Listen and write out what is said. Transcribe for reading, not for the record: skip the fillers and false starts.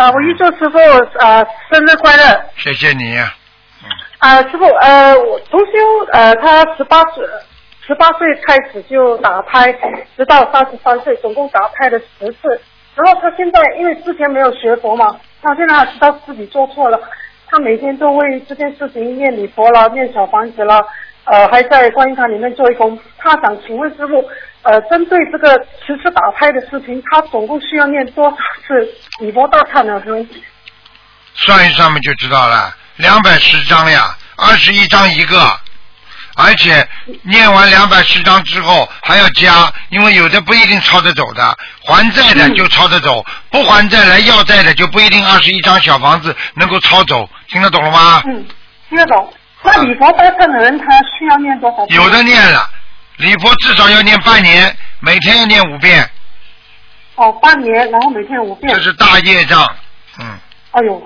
我预祝师傅生日快乐。 谢谢你。 师傅，我同修他18岁开始就打胎，直到33岁，总共打胎了10次。然后他现在因为之前没有学佛嘛，他现在他知道自己做错了，他每天都为这件事情念礼佛啦，念小房子啦，还在观音堂里面做义工。他想请问师傅，针对这个10次打胎的事情，他总共需要念多少次礼佛大忏呢？ 算一算嘛就知道了，210章呀，21章一个。而且念完210章之后还要加，因为有的不一定抄得走的，还债的就抄得走，不还债来要债的就不一定21张小房子能够抄走，听得懂了吗？ 听得懂。那礼佛大忏的人他需要念多少遍？ 有的念了，礼佛至少要念半年，每天要念5遍。 半年，然后每天5遍。 这是大业障。 哎呦。